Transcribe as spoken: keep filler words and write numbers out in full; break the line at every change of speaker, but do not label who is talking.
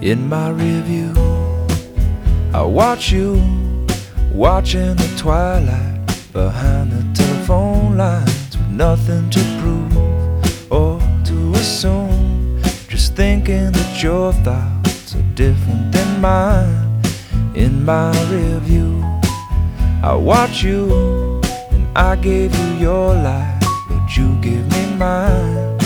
In my review, I watch you watching the twilight behind the telephone lines, with nothing to prove or to assume, just thinking that your thoughts are different than mine. In my review, I watch you and I gave you your life, but you give me mine.